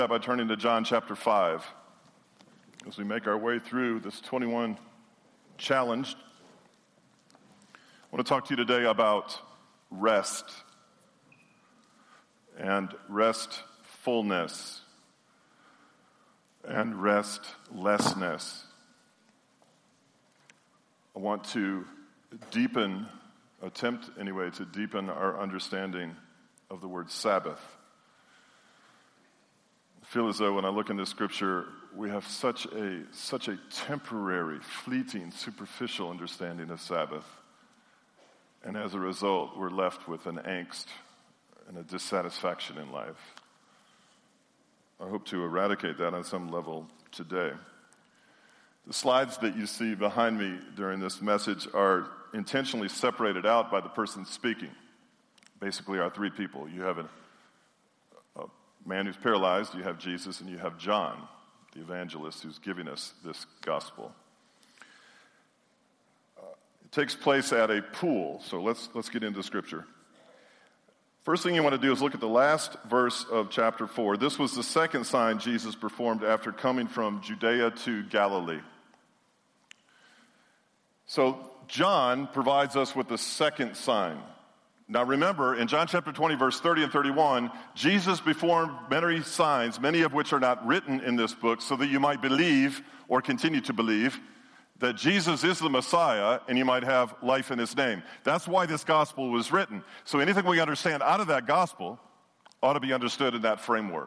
By turning to John chapter 5. As we make our way through this 21 challenge, I want to talk to you today about rest and restfulness and restlessness. I want to attempt to deepen our understanding of the word Sabbath. I feel as though when I look into Scripture, we have such a temporary, fleeting, superficial understanding of Sabbath. And as a result, we're left with an angst and a dissatisfaction in life. I hope to eradicate that on some level today. The slides that you see behind me during this message are intentionally separated out by the person speaking. Basically, our three people. You have a man who's paralyzed, you have Jesus, and you have John, the evangelist, who's giving us this gospel. It takes place at a pool, so let's get into Scripture. First thing you want to do is look at the last verse of chapter 4. This was the second sign Jesus performed after coming from Judea to Galilee. So John provides us with the second sign. Now remember, in John chapter 20, verse 30 and 31, Jesus performed many signs, many of which are not written in this book, so that you might believe or continue to believe that Jesus is the Messiah and you might have life in his name. That's why this gospel was written. So anything we understand out of that gospel ought to be understood in that framework.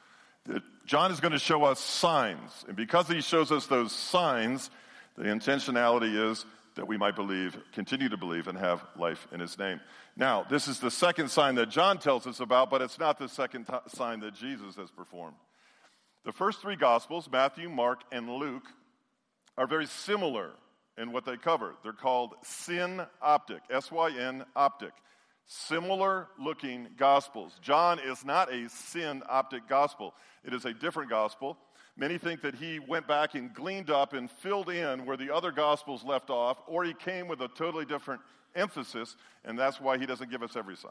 John is going to show us signs, and because he shows us those signs, the intentionality is that we might believe, continue to believe, and have life in his name. Now, this is the second sign that John tells us about, but it's not the second sign that Jesus has performed. The first three Gospels, Matthew, Mark, and Luke, are very similar in what they cover. They're called synoptic, S-Y-N, optic. Similar-looking Gospels. John is not a synoptic Gospel. It is a different Gospel. Many think that he went back and gleaned up and filled in where the other Gospels left off, or he came with a totally different emphasis, and that's why he doesn't give us every sign,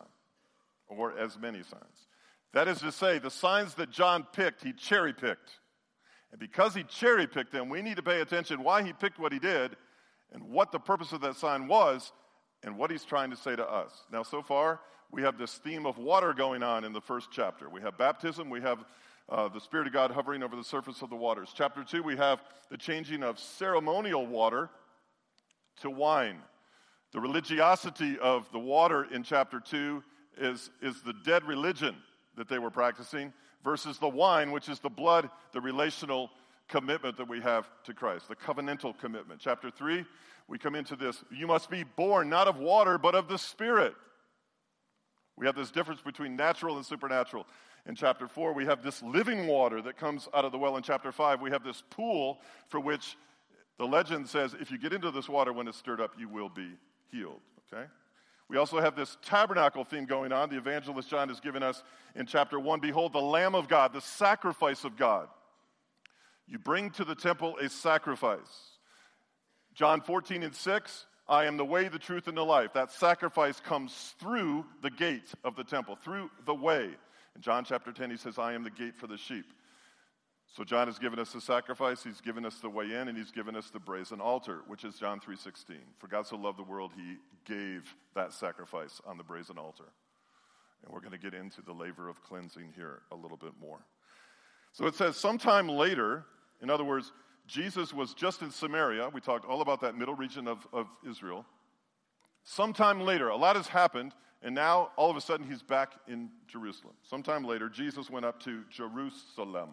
or as many signs. That is to say, the signs that John picked, he cherry-picked. And because he cherry-picked them, we need to pay attention why he picked what he did, and what the purpose of that sign was, and what he's trying to say to us. Now, so far, we have this theme of water going on in the first chapter. We have baptism, we have the Spirit of God hovering over the surface of the waters. Chapter 2, we have the changing of ceremonial water to wine. The religiosity of the water in chapter 2 is the dead religion that they were practicing versus the wine, which is the blood, the relational commitment that we have to Christ, the covenantal commitment. Chapter 3, we come into this, you must be born not of water, but of the Spirit. We have this difference between natural and supernatural. In chapter 4, we have this living water that comes out of the well. In chapter 5, we have this pool for which the legend says, if you get into this water when it's stirred up, you will be healed, okay? We also have this tabernacle theme going on. The evangelist John has given us in chapter 1, behold, the Lamb of God, the sacrifice of God. You bring to the temple a sacrifice. John 14 and 6, I am the way, the truth, and the life. That sacrifice comes through the gate of the temple, through the way. In John chapter 10, he says, I am the gate for the sheep. So John has given us the sacrifice, he's given us the way in, and he's given us the brazen altar, which is John 3:16. For God so loved the world, he gave that sacrifice on the brazen altar. And we're going to get into the laver of cleansing here a little bit more. So it says, sometime later, in other words, Jesus was just in Samaria. We talked all about that middle region of Israel. Sometime later, a lot has happened, and now all of a sudden he's back in Jerusalem. Sometime later, Jesus went up to Jerusalem,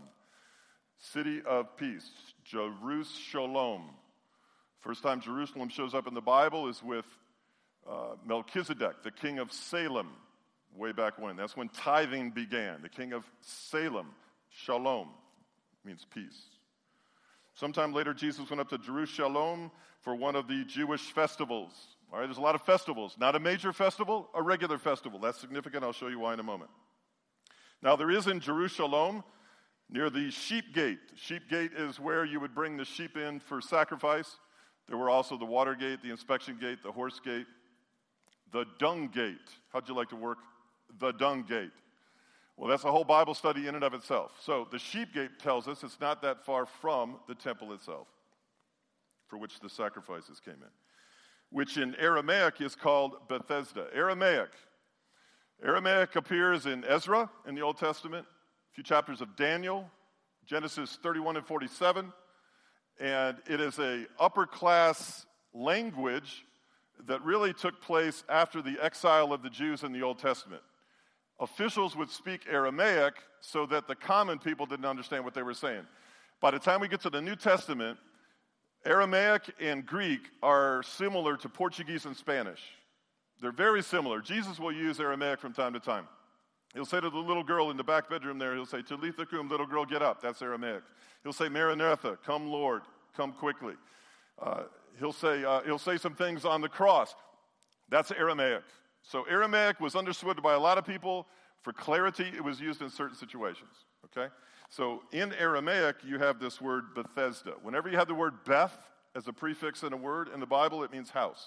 city of peace, Jerusalem. First time Jerusalem shows up in the Bible is with Melchizedek, the king of Salem, way back when. That's when tithing began. The king of Salem, Shalom, means peace. Sometime later, Jesus went up to Jerusalem for one of the Jewish festivals. All right, there's a lot of festivals. Not a major festival, a regular festival. That's significant. I'll show you why in a moment. Now, there is in Jerusalem, near the sheep gate. Sheep gate is where you would bring the sheep in for sacrifice. There were also the water gate, the inspection gate, the horse gate, the dung gate. How'd you like to work the dung gate? Well, that's a whole Bible study in and of itself. So the sheep gate tells us it's not that far from the temple itself, for which the sacrifices came in, which in Aramaic is called Bethesda. Aramaic appears in Ezra in the Old Testament, a few chapters of Daniel, Genesis 31 and 47, and it is a upper-class language that really took place after the exile of the Jews in the Old Testament. Officials would speak Aramaic so that the common people didn't understand what they were saying. By the time we get to the New Testament, Aramaic and Greek are similar to Portuguese and Spanish. They're very similar. Jesus will use Aramaic from time to time. He'll say to the little girl in the back bedroom there, he'll say, Talitha cum, little girl, get up. That's Aramaic. He'll say, Maranatha, come Lord, come quickly. He'll say some things on the cross. That's Aramaic. So Aramaic was understood by a lot of people. For clarity, it was used in certain situations, okay? So in Aramaic, you have this word Bethesda. Whenever you have the word Beth as a prefix in a word in the Bible, it means house.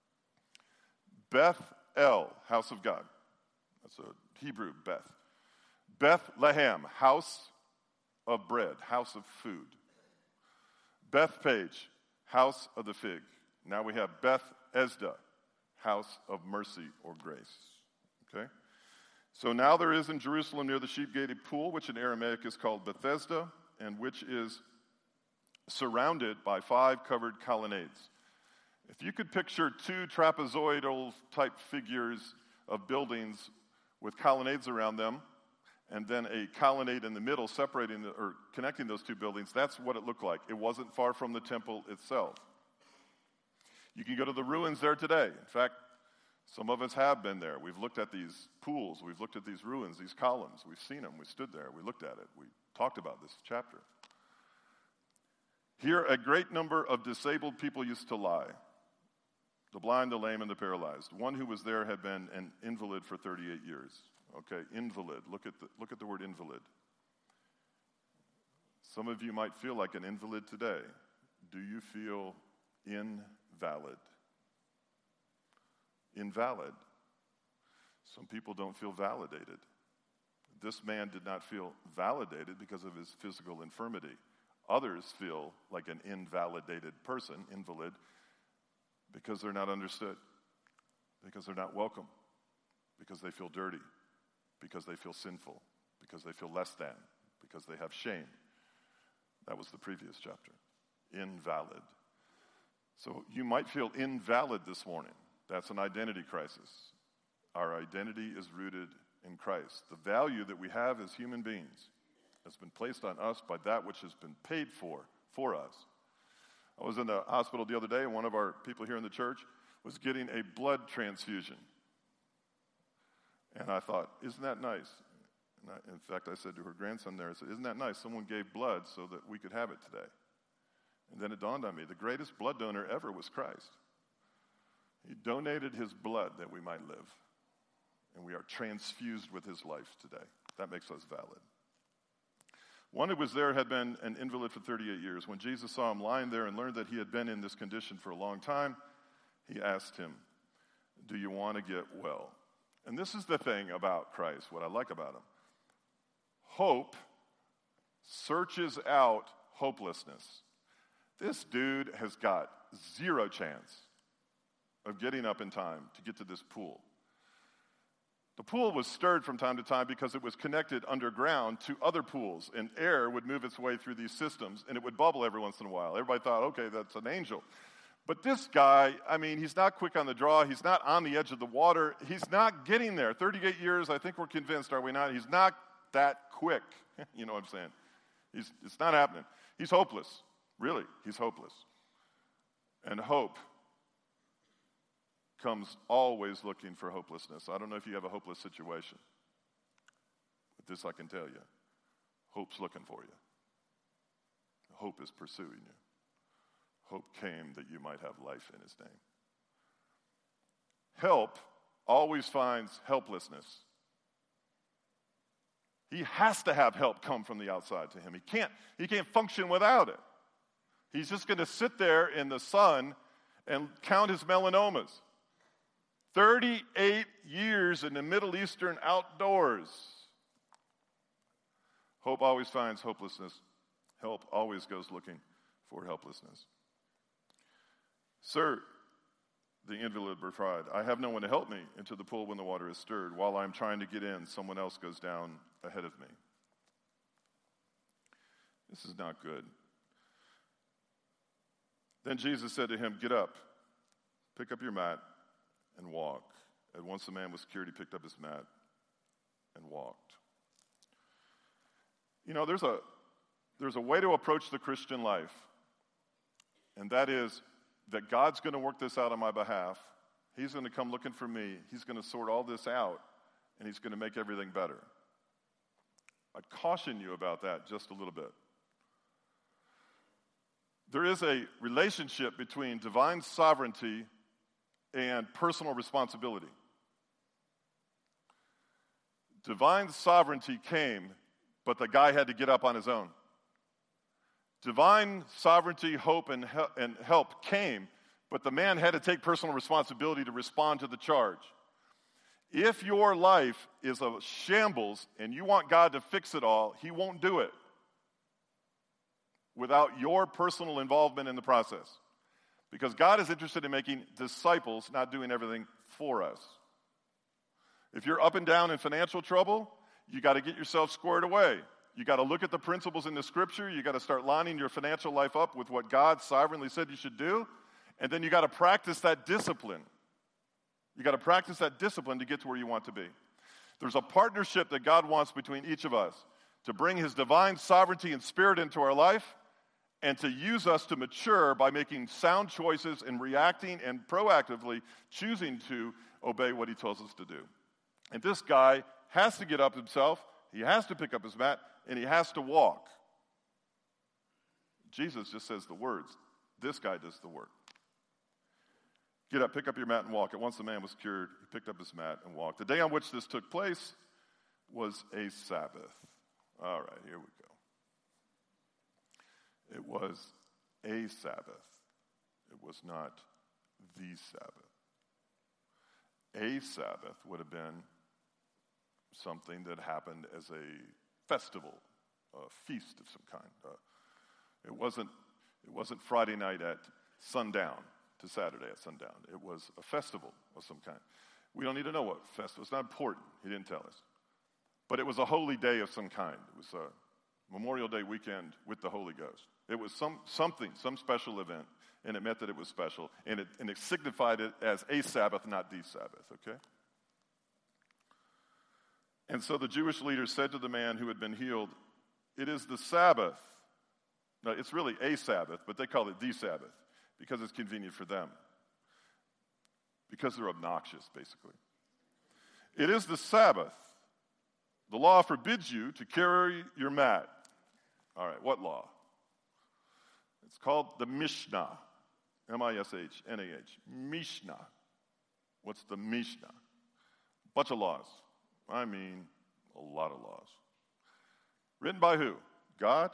Beth El, house of God. That's a Hebrew, Beth. Bethlehem, house of bread, house of food. Bethpage, house of the fig. Now we have Bethesda, house of mercy or grace. Okay? So now there is in Jerusalem near the sheep-gated pool, which in Aramaic is called Bethesda, and which is surrounded by 5 covered colonnades. If you could picture 2 trapezoidal type figures of buildings with colonnades around them, and then a colonnade in the middle separating or connecting those 2 buildings, that's what it looked like. It wasn't far from the temple itself. You can go to the ruins there today. In fact, some of us have been there. We've looked at these pools. We've looked at these ruins, these columns. We've seen them. We stood there. We looked at it. We talked about this chapter. Here, a great number of disabled people used to lie. The blind, the lame, and the paralyzed. One who was there had been an invalid for 38 years. Okay, invalid. Look at the word invalid. Some of you might feel like an invalid today. Do you feel invalid? Invalid. Some people don't feel validated. This man did not feel validated because of his physical infirmity. Others feel like an invalidated person, invalid, because they're not understood, because they're not welcome, because they feel dirty, because they feel sinful, because they feel less than, because they have shame. That was the previous chapter. Invalid. So you might feel invalid this morning. That's an identity crisis. Our identity is rooted in Christ. The value that we have as human beings has been placed on us by that which has been paid for us. I was in the hospital the other day, and one of our people here in the church was getting a blood transfusion. And I thought, isn't that nice? And in fact, I said to her grandson there, I said, isn't that nice? Someone gave blood so that we could have it today. And then it dawned on me, the greatest blood donor ever was Christ. He donated his blood that we might live. And we are transfused with his life today. That makes us valid. One who was there had been an invalid for 38 years. When Jesus saw him lying there and learned that he had been in this condition for a long time, he asked him, do you want to get well? And this is the thing about Christ, what I like about him. Hope searches out hopelessness. This dude has got 0 chance of getting up in time to get to this pool. The pool was stirred from time to time because it was connected underground to other pools, and air would move its way through these systems, and it would bubble every once in a while. Everybody thought, okay, that's an angel. But this guy, he's not quick on the draw. He's not on the edge of the water. He's not getting there. 38 years, I think we're convinced, are we not? He's not that quick. You know what I'm saying? It's not happening. He's hopeless. Really, he's hopeless. And hope comes always looking for hopelessness. I don't know if you have a hopeless situation, but this I can tell you. Hope's looking for you. Hope is pursuing you. Hope came that you might have life in his name. Help always finds helplessness. He has to have help come from the outside to him. He can't function without it. He's just going to sit there in the sun and count his melanomas. 38 years in the Middle Eastern outdoors. Hope always finds hopelessness. Help always goes looking for helplessness. Sir, the invalid replied, I have no one to help me into the pool when the water is stirred. While I'm trying to get in, someone else goes down ahead of me. This is not good. Then Jesus said to him, get up, pick up your mat, and walk. At once the man was cured. He picked up his mat and walked. You know, there's a way to approach the Christian life, and that is that God's going to work this out on my behalf. He's going to come looking for me. He's going to sort all this out, and he's going to make everything better. I'd caution you about that just a little bit. There is a relationship between divine sovereignty and personal responsibility. Divine sovereignty came, but the guy had to get up on his own. Divine sovereignty, hope, and help came, but the man had to take personal responsibility to respond to the charge. If your life is a shambles and you want God to fix it all, he won't do it without your personal involvement in the process. Because God is interested in making disciples, not doing everything for us. If you're up and down in financial trouble, you got to get yourself squared away. You got to look at the principles in the Scripture. You got to start lining your financial life up with what God sovereignly said you should do. And then you got to practice that discipline. You got to practice that discipline to get to where you want to be. There's a partnership that God wants between each of us to bring his divine sovereignty and spirit into our life and to use us to mature by making sound choices and reacting and proactively choosing to obey what he tells us to do. And this guy has to get up himself, he has to pick up his mat, and he has to walk. Jesus just says the words. This guy does the work. Get up, pick up your mat, and walk. At once the man was cured. He picked up his mat and walked. The day on which this took place was a Sabbath. All right, here we go. It was a Sabbath. It was not the Sabbath. A Sabbath would have been something that happened as a festival, a feast of some kind. It wasn't Friday night at sundown to Saturday at sundown. It was a festival of some kind. We don't need to know what festival. It's not important. He didn't tell us. But it was a holy day of some kind. It was a Memorial Day weekend with the Holy Ghost. It was some special event, and it meant that it was special, and it signified it as a Sabbath, not the Sabbath, okay? And so the Jewish leaders said to the man who had been healed, it is the Sabbath. No, it's really a Sabbath, but they call it the Sabbath because it's convenient for them. Because they're obnoxious, basically. It is the Sabbath. The law forbids you to carry your mat. All right, what law? It's called the Mishnah. M-I-S-H-N-A-H. Mishnah. What's the Mishnah? Bunch of laws. I mean, a lot of laws. Written by who? God?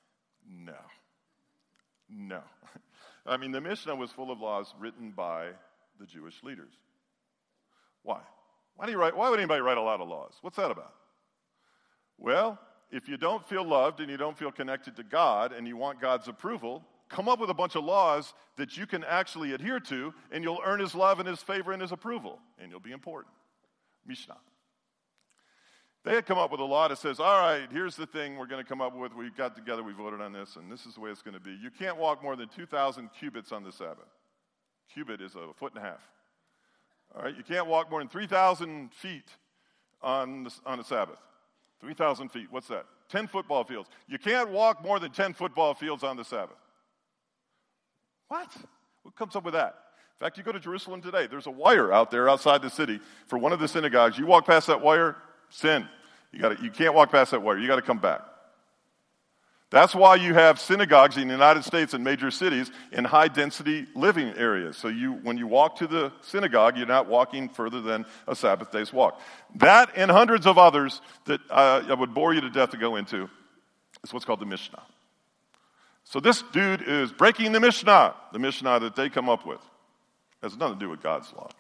No. I mean, the Mishnah was full of laws written by the Jewish leaders. Why? Why would anybody write a lot of laws? What's that about? Well, if you don't feel loved and you don't feel connected to God and you want God's approval, come up with a bunch of laws that you can actually adhere to, and you'll earn his love and his favor and his approval, and you'll be important. Mishnah. They had come up with a law that says, all right, here's the thing we're going to come up with. We got together, we voted on this, and this is the way it's going to be. You can't walk more than 2,000 cubits on the Sabbath. Cubit is a foot and a half. All right, you can't walk more than 3,000 feet on the Sabbath. 3,000 feet, what's that? 10 football fields. You can't walk more than 10 football fields on the Sabbath. What? What comes up with that? In fact, you go to Jerusalem today, there's a wire out there outside the city for one of the synagogues. You walk past that wire, sin. You can't walk past that wire. You got to come back. That's why you have synagogues in the United States and major cities in high-density living areas. So when you walk to the synagogue, you're not walking further than a Sabbath day's walk. That and hundreds of others that I would bore you to death to go into is what's called the Mishnah. So this dude is breaking the Mishnah that they come up with. It has nothing to do with God's law.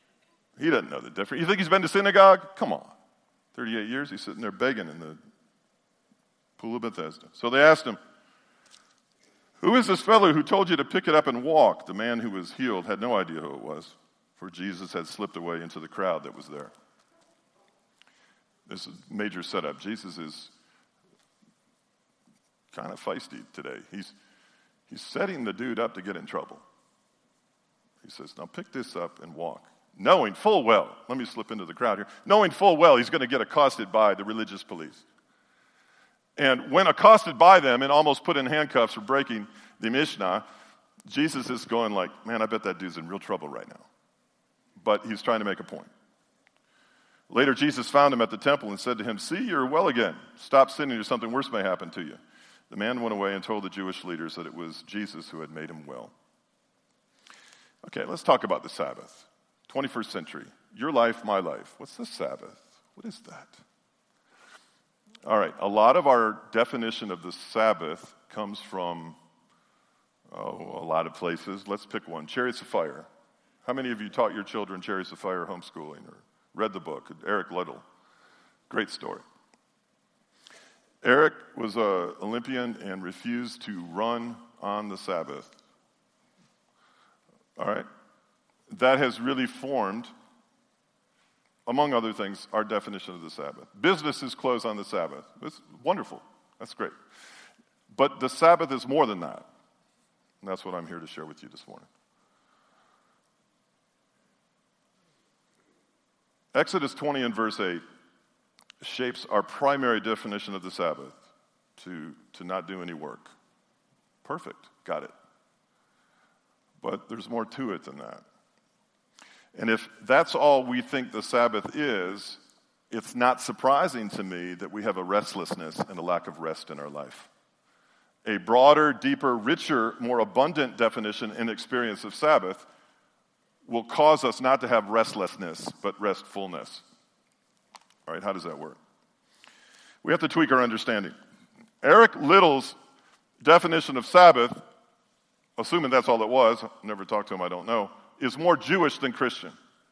He doesn't know the difference. You think he's been to synagogue? Come on. 38 years, he's sitting there begging in the Pool of Bethesda. So they asked him, "Who is this fellow who told you to pick it up and walk?" The man who was healed had no idea who it was, for Jesus had slipped away into the crowd that was there. This is a major setup. Jesus is kind of feisty today. He's setting the dude up to get in trouble. He says, "Now pick this up and walk." Knowing full well, let me slip into the crowd here, knowing full well he's going to get accosted by the religious police. And when accosted by them and almost put in handcuffs for breaking the Mishnah, Jesus is going like, man, I bet that dude's in real trouble right now. But he's trying to make a point. Later, Jesus found him at the temple and said to him, "See, you're well again. Stop sinning or something worse may happen to you." The man went away and told the Jewish leaders that it was Jesus who had made him well. Okay, let's talk about the Sabbath. 21st century. Your life, my life. What's the Sabbath? What is that? All right, a lot of our definition of the Sabbath comes from, a lot of places. Let's pick one. Chariots of Fire. How many of you taught your children Chariots of Fire homeschooling or read the book? Eric Liddell. Great story. Eric was an Olympian and refused to run on the Sabbath. All right? That has really formed, among other things, our definition of the Sabbath. Businesses close on the Sabbath. It's wonderful. That's great. But the Sabbath is more than that. And that's what I'm here to share with you this morning. Exodus 20 and verse 8 shapes our primary definition of the Sabbath, to not do any work. Perfect. Got it. But there's more to it than that. And if that's all we think the Sabbath is, it's not surprising to me that we have a restlessness and a lack of rest in our life. A broader, deeper, richer, more abundant definition and experience of Sabbath will cause us not to have restlessness, but restfulness. All right, how does that work? We have to tweak our understanding. Eric Liddell's definition of Sabbath, assuming that's all it was, never talked to him, I don't know, is more Jewish than Christian.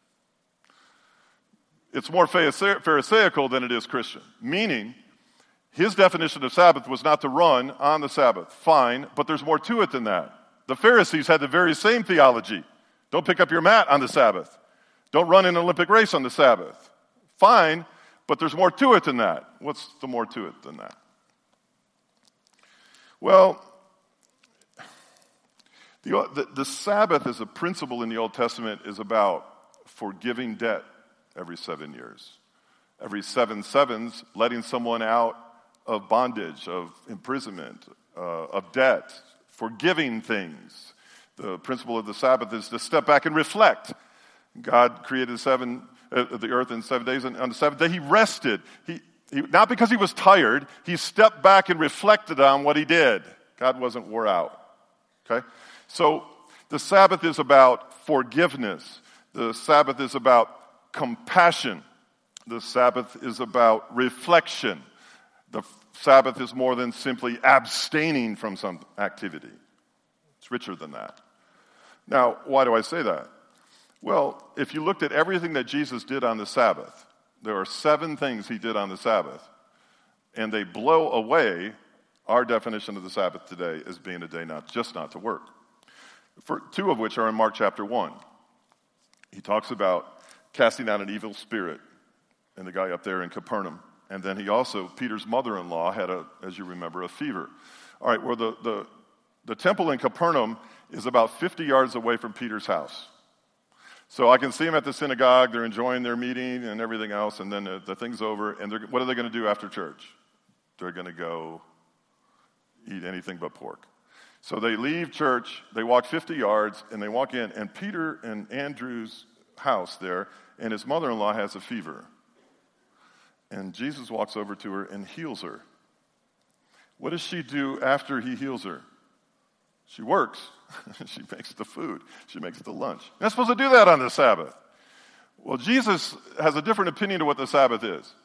It's more Pharisaical than it is Christian, meaning his definition of Sabbath was not to run on the Sabbath. Fine, but there's more to it than that. The Pharisees had the very same theology. Don't pick up your mat on the Sabbath. Don't run an Olympic race on the Sabbath. Fine, but there's more to it than that. What's the more to it than that? Well, the Sabbath as a principle in the Old Testament is about forgiving debt every 7 years. Every 7 sevens, letting someone out of bondage, of imprisonment, of debt, forgiving things. The principle of the Sabbath is to step back and reflect. God created the earth in 7 days, and on the seventh day he rested. He not because he was tired, he stepped back and reflected on what he did. God wasn't wore out. Okay? So the Sabbath is about forgiveness. The Sabbath is about compassion. The Sabbath is about reflection. The Sabbath is more than simply abstaining from some activity. It's richer than that. Now, why do I say that? Well, if you looked at everything that Jesus did on the Sabbath, there are 7 things he did on the Sabbath, and they blow away our definition of the Sabbath today as being a day not to work. For 2 of which are in Mark chapter 1. He talks about casting out an evil spirit and the guy up there in Capernaum. And then he also, Peter's mother-in-law had, as you remember, a fever. All right, well, the temple in Capernaum is about 50 yards away from Peter's house. So I can see them at the synagogue. They're enjoying their meeting and everything else, and then the thing's over. And what are they going to do after church? They're going to go eat anything but pork. So they leave church, they walk 50 yards, and they walk in, and Peter and Andrew's house there, and his mother-in-law has a fever. And Jesus walks over to her and heals her. What does she do after he heals her? She works. She makes the food. She makes the lunch. You're not supposed to do that on the Sabbath. Well, Jesus has a different opinion of what the Sabbath is.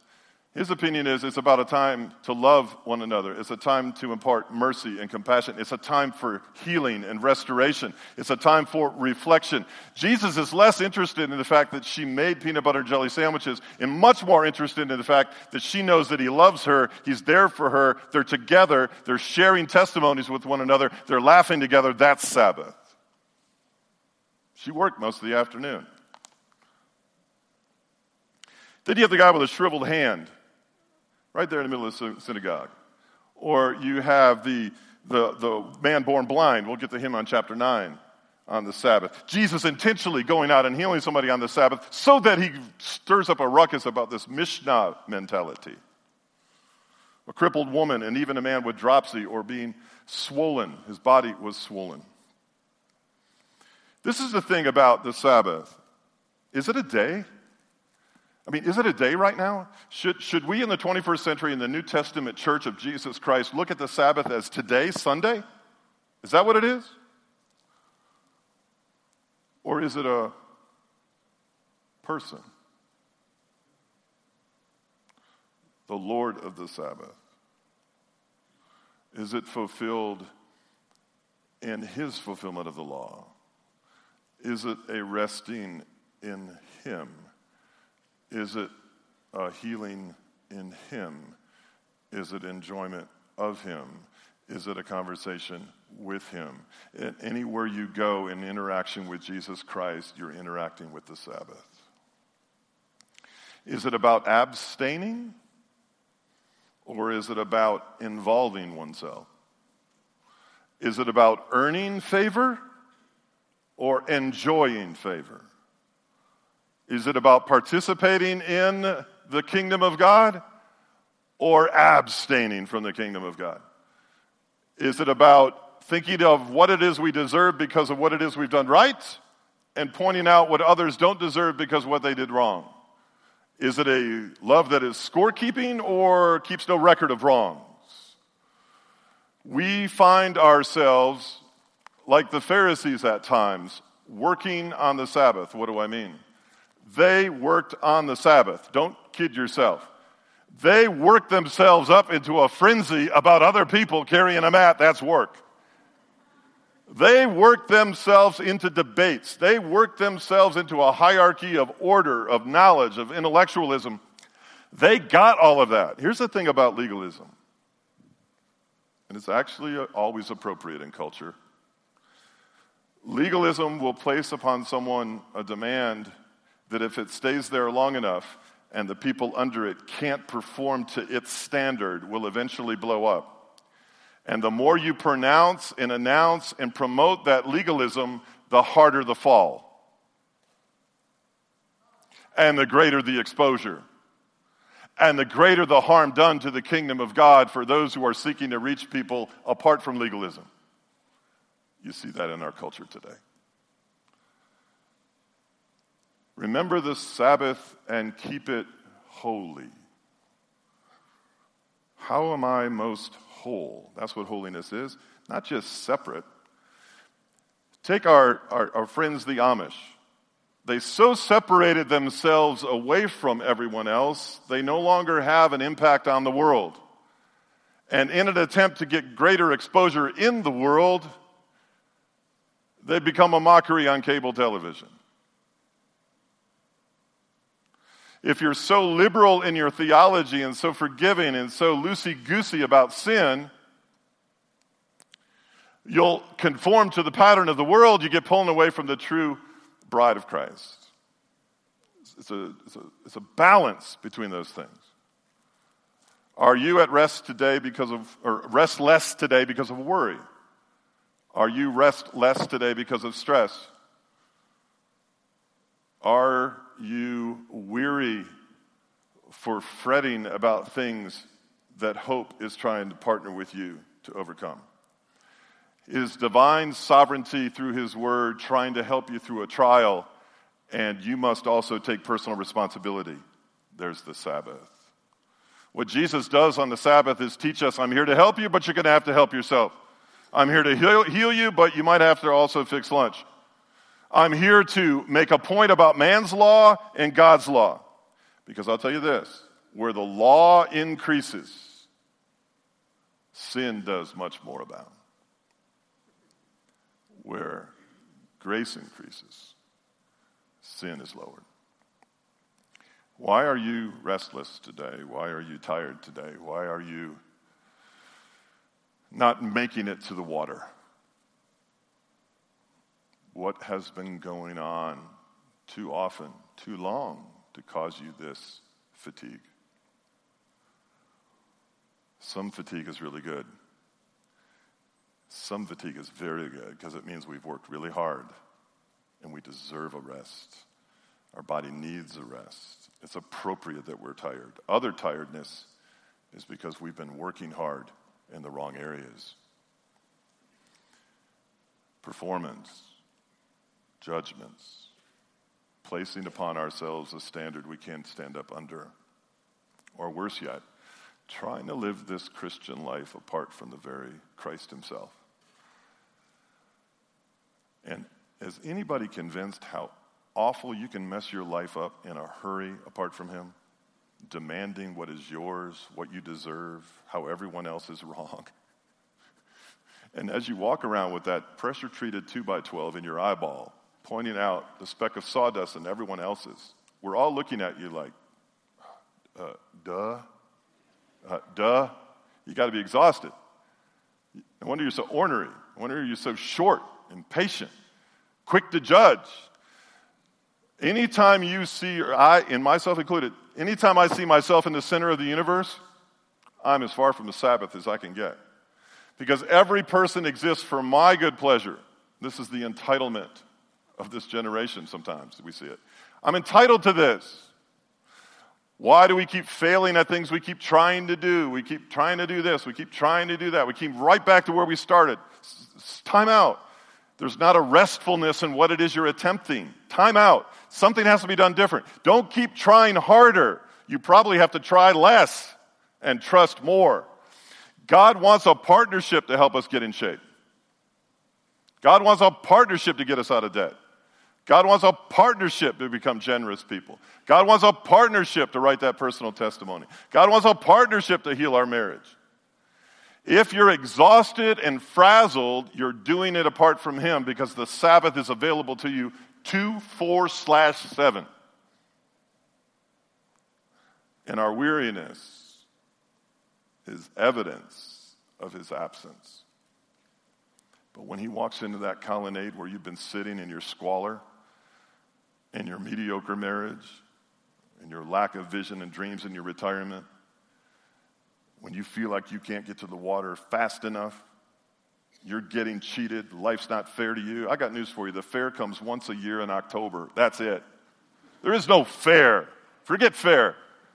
His opinion is it's about a time to love one another. It's a time to impart mercy and compassion. It's a time for healing and restoration. It's a time for reflection. Jesus is less interested in the fact that she made peanut butter and jelly sandwiches and much more interested in the fact that she knows that he loves her. He's there for her. They're together. They're sharing testimonies with one another. They're laughing together. That's Sabbath. She worked most of the afternoon. Then you have the guy with a shriveled hand, right there in the middle of the synagogue. Or you have the man born blind. We'll get to him on chapter 9 on the Sabbath. Jesus intentionally going out and healing somebody on the Sabbath so that he stirs up a ruckus about this Mishnah mentality. A crippled woman and even a man with dropsy or being swollen. His body was swollen. This is the thing about the Sabbath. Is it a day? I mean, is it a day right now? Should we in the 21st century in the New Testament Church of Jesus Christ look at the Sabbath as today, Sunday? Is that what it is? Or is it a person? The Lord of the Sabbath. Is it fulfilled in his fulfillment of the law? Is it a resting in him? Is it a healing in him? Is it enjoyment of him? Is it a conversation with him? And anywhere you go in interaction with Jesus Christ, you're interacting with the Sabbath. Is it about abstaining? Or is it about involving oneself? Is it about earning favor or enjoying favor? Is it about participating in the kingdom of God or abstaining from the kingdom of God? Is it about thinking of what it is we deserve because of what it is we've done right and pointing out what others don't deserve because of what they did wrong? Is it a love that is scorekeeping or keeps no record of wrongs? We find ourselves, like the Pharisees at times, working on the Sabbath. What do I mean? They worked on the Sabbath. Don't kid yourself. They worked themselves up into a frenzy about other people carrying a mat. That's work. They worked themselves into debates. They worked themselves into a hierarchy of order, of knowledge, of intellectualism. They got all of that. Here's the thing about legalism, and it's actually always appropriate in culture. Legalism will place upon someone a demand that if it stays there long enough and the people under it can't perform to its standard, will eventually blow up. And the more you pronounce and announce and promote that legalism, the harder the fall. And the greater the exposure. And the greater the harm done to the kingdom of God for those who are seeking to reach people apart from legalism. You see that in our culture today. Remember the Sabbath and keep it holy. How am I most whole? That's what holiness is. Not just separate. Take our friends the Amish. They so separated themselves away from everyone else, they no longer have an impact on the world. And in an attempt to get greater exposure in the world, they become a mockery on cable television. If you're so liberal in your theology and so forgiving and so loosey-goosey about sin, you'll conform to the pattern of the world. You get pulled away from the true bride of Christ. It's a balance between those things. Are you at rest today rest less today because of worry? Are you rest less today because of stress? Are you weary for fretting about things that hope is trying to partner with you to overcome? Is divine sovereignty through his word trying to help you through a trial, and you must also take personal responsibility? There's the Sabbath. What Jesus does on the Sabbath is teach us, I'm here to help you, but you're going to have to help yourself. I'm here to heal you, but you might have to also fix lunch. I'm here to make a point about man's law and God's law. Because I'll tell you this, where the law increases, sin does much more abound. Where grace increases, sin is lowered. Why are you restless today? Why are you tired today? Why are you not making it to the water? What has been going on too often, too long, to cause you this fatigue? Some fatigue is really good. Some fatigue is very good because it means we've worked really hard and we deserve a rest. Our body needs a rest. It's appropriate that we're tired. Other tiredness is because we've been working hard in the wrong areas. Performance, judgments, placing upon ourselves a standard we can't stand up under. Or worse yet, trying to live this Christian life apart from the very Christ himself. And is anybody convinced how awful you can mess your life up in a hurry apart from him? Demanding what is yours, what you deserve, how everyone else is wrong. And as you walk around with that pressure-treated 2x12 in your eyeball, pointing out the speck of sawdust in everyone else's, we're all looking at you like, duh. You got to be exhausted. No wonder you're so ornery. No wonder you're so short, impatient, quick to judge. Anytime you see, or I, and myself included, anytime I see myself in the center of the universe, I'm as far from the Sabbath as I can get. Because every person exists for my good pleasure. This is the entitlement of this generation sometimes, we see it. I'm entitled to this. Why do we keep failing at things we keep trying to do? We keep trying to do this. We keep trying to do that. We keep right back to where we started. Time out. There's not a restfulness in what it is you're attempting. Time out. Something has to be done different. Don't keep trying harder. You probably have to try less and trust more. God wants a partnership to help us get in shape. God wants a partnership to get us out of debt. God wants a partnership to become generous people. God wants a partnership to write that personal testimony. God wants a partnership to heal our marriage. If you're exhausted and frazzled, you're doing it apart from him because the Sabbath is available to you 24/7. And our weariness is evidence of his absence. But when he walks into that colonnade where you've been sitting in your squalor, in your mediocre marriage, in your lack of vision and dreams in your retirement, when you feel like you can't get to the water fast enough, you're getting cheated, life's not fair to you, I got news for you. The fair comes once a year in October. That's it. There is no fair. Forget fair.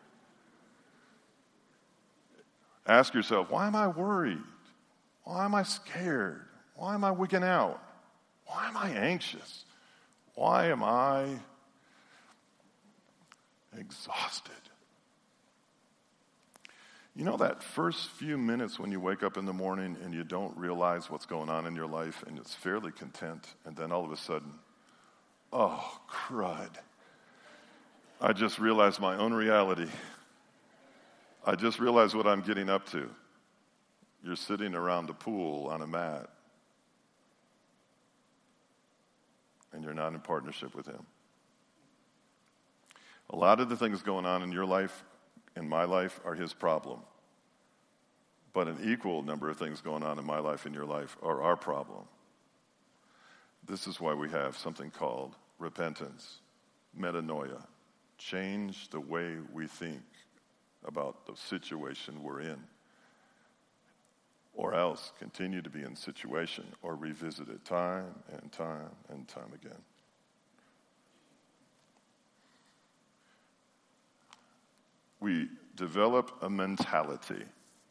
Ask yourself, why am I worried? Why am I scared? Why am I wigging out? Why am I anxious? Why am I exhausted? You know that first few minutes when you wake up in the morning and you don't realize what's going on in your life and it's fairly content, and then all of a sudden, oh, crud. I just realized my own reality. I just realized what I'm getting up to. You're sitting around the pool on a mat, and you're not in partnership with him. A lot of the things going on in your life, in my life, are his problem. But an equal number of things going on in my life and your life are our problem. This is why we have something called repentance, metanoia. Change the way we think about the situation we're in. Or else continue to be in situation or revisit it time and time and time again. We develop a mentality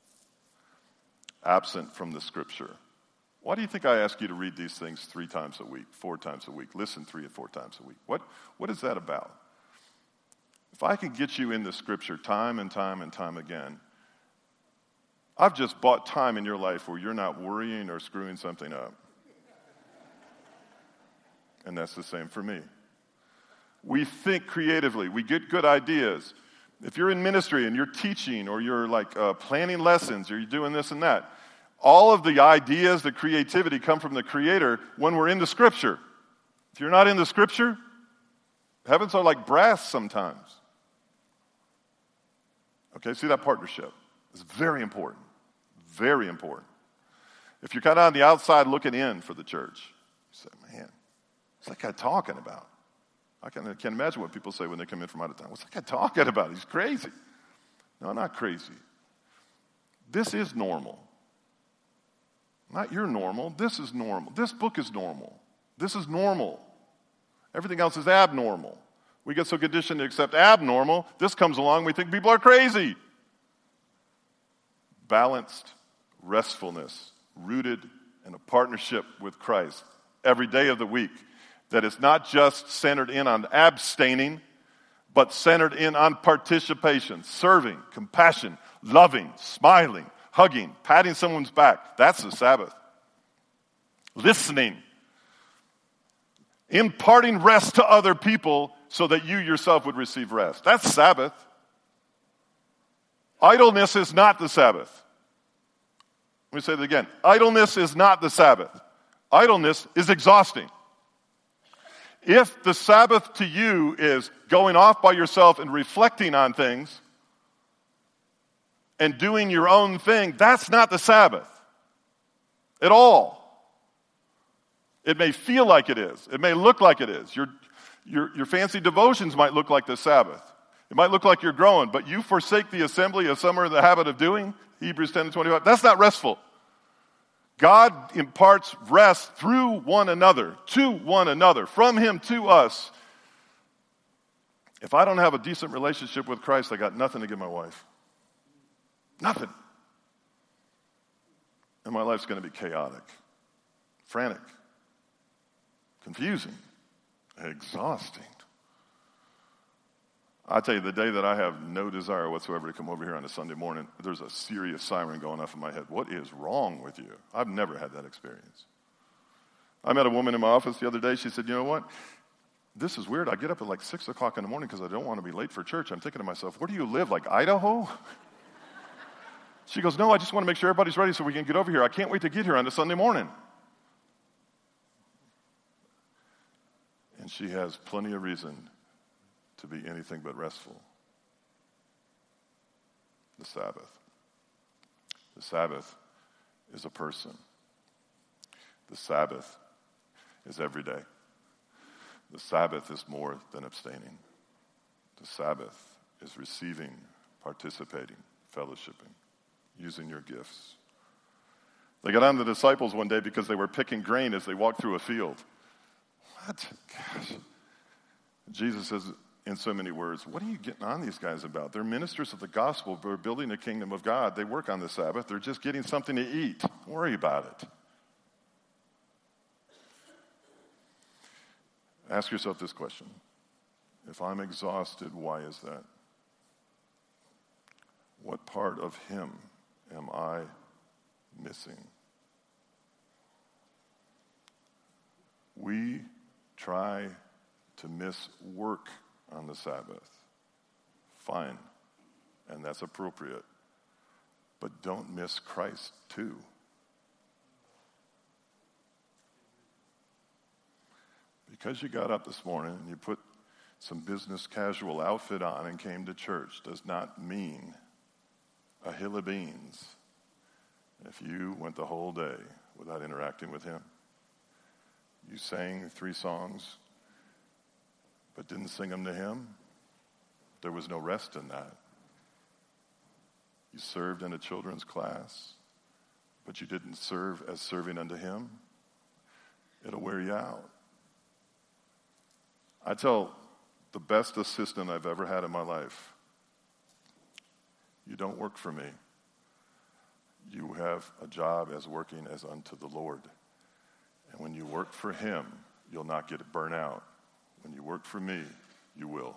absent from the scripture. Why do you think I ask you to read these things 3 times a week, 4 times a week, listen 3 or 4 times a week? What is that about? If I can get you in the scripture time and time and time again, I've just bought time in your life where you're not worrying or screwing something up. And that's the same for me. We think creatively. We get good ideas. If you're in ministry and you're teaching or you're planning lessons or you're doing this and that, all of the ideas, the creativity come from the Creator when we're in the Scripture. If you're not in the Scripture, heavens are like brass sometimes. Okay, see that partnership. It's very important. Very important. If you're kind of on the outside looking in for the church, you say, man, what's that guy talking about? I can't imagine what people say when they come in from out of town. What's that guy talking about? He's crazy. No, not crazy. This is normal. Not your normal. This is normal. This book is normal. This is normal. Everything else is abnormal. We get so conditioned to accept abnormal. This comes along, we think people are crazy. Balanced restfulness, rooted in a partnership with Christ every day of the week. That is not just centered in on abstaining, but centered in on participation, serving, compassion, loving, smiling, hugging, patting someone's back. That's the Sabbath. Listening. Imparting rest to other people so that you yourself would receive rest. That's Sabbath. Idleness is not the Sabbath. Let me say that again. Idleness is not the Sabbath. Idleness is exhausting. If the Sabbath to you is going off by yourself and reflecting on things and doing your own thing, that's not the Sabbath at all. It may feel like it is. It may look like it is. Your fancy devotions might look like the Sabbath. It might look like you're growing, but you forsake the assembly as some are in the habit of doing, Hebrews 10:25. That's not restful. God imparts rest through one another, to one another, from Him to us. If I don't have a decent relationship with Christ, I got nothing to give my wife. Nothing. And my life's going to be chaotic, frantic, confusing, exhausting. I tell you, the day that I have no desire whatsoever to come over here on a Sunday morning, there's a serious siren going off in my head. What is wrong with you? I've never had that experience. I met a woman in my office the other day. She said, you know what? This is weird. I get up at like 6 o'clock in the morning because I don't want to be late for church. I'm thinking to myself, where do you live, like Idaho? She goes, no, I just want to make sure everybody's ready so we can get over here. I can't wait to get here on a Sunday morning. And she has plenty of reason to be anything but restful. The Sabbath. The Sabbath is a person. The Sabbath is every day. The Sabbath is more than abstaining. The Sabbath is receiving, participating, fellowshipping, using your gifts. They got on the disciples one day because they were picking grain as they walked through a field. What? Gosh. Jesus says, in so many words, what are you getting on these guys about? They're ministers of the gospel. They're building the kingdom of God. They work on the Sabbath. They're just getting something to eat. Don't worry about it. Ask yourself this question. If I'm exhausted, why is that? What part of Him am I missing? We try to miss work on the Sabbath. Fine, and that's appropriate. But don't miss Christ too. Because you got up this morning and you put some business casual outfit on and came to church does not mean a hill of beans if you went the whole day without interacting with Him. You sang 3 songs but didn't sing them to Him. There was no rest in that. You served in a children's class, but you didn't serve as serving unto Him. It'll wear you out. I tell the best assistant I've ever had in my life, you don't work for me. You have a job as working as unto the Lord. And when you work for Him, you'll not get burnt out. When you work for me, you will.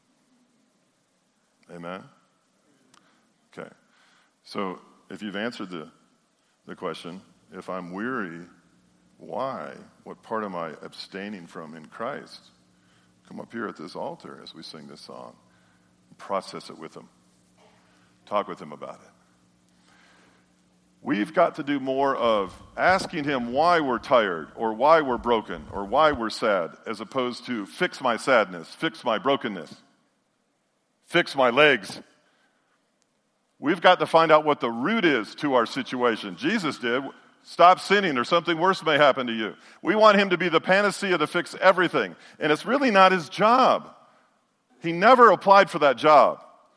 Amen? Okay. So if you've answered the question, if I'm weary, why? What part am I abstaining from in Christ? Come up here at this altar as we sing this song. Process it with him. Talk with him about it. We've got to do more of asking him why we're tired or why we're broken or why we're sad, as opposed to fix my sadness, fix my brokenness, fix my legs. We've got to find out what the root is to our situation. Jesus did. Stop sinning or something worse may happen to you. We want him to be the panacea to fix everything. And it's really not his job. He never applied for that job.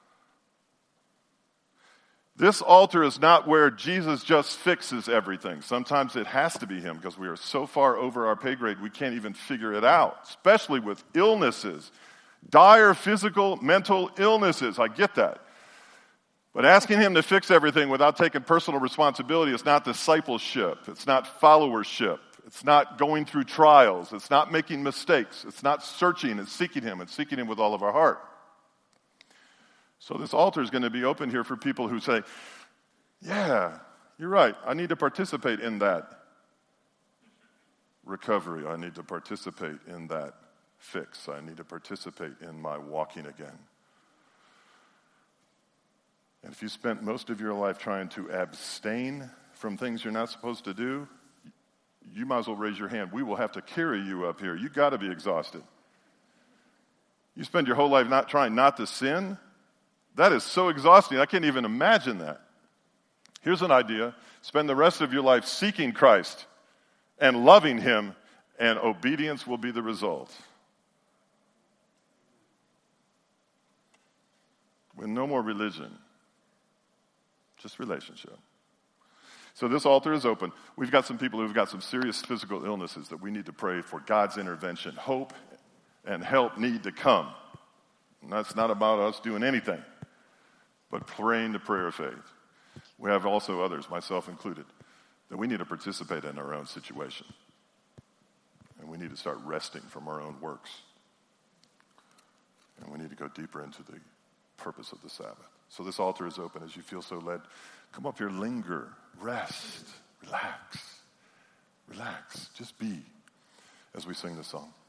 This altar is not where Jesus just fixes everything. Sometimes it has to be him because we are so far over our pay grade we can't even figure it out, especially with illnesses, dire physical, mental illnesses. I get that. But asking him to fix everything without taking personal responsibility is not discipleship. It's not followership. It's not going through trials. It's not making mistakes. It's not searching and seeking him with all of our heart. So this altar is going to be open here for people who say, yeah, you're right. I need to participate in that recovery. I need to participate in that fix. I need to participate in my walking again. And if you spent most of your life trying to abstain from things you're not supposed to do, you might as well raise your hand. We will have to carry you up here. You've got to be exhausted. You spend your whole life not trying not to sin. That is so exhausting. I can't even imagine that. Here's an idea. Spend the rest of your life seeking Christ and loving him, and obedience will be the result. With no more religion, just relationship. So this altar is open. We've got some people who've got some serious physical illnesses that we need to pray for God's intervention. Hope and help need to come. And that's not about us doing anything, but praying the prayer of faith. We have also others, myself included, that we need to participate in our own situation. And we need to start resting from our own works. And we need to go deeper into the purpose of the Sabbath. So this altar is open. As you feel so led, come up here, linger, rest, relax. Just be as we sing this song.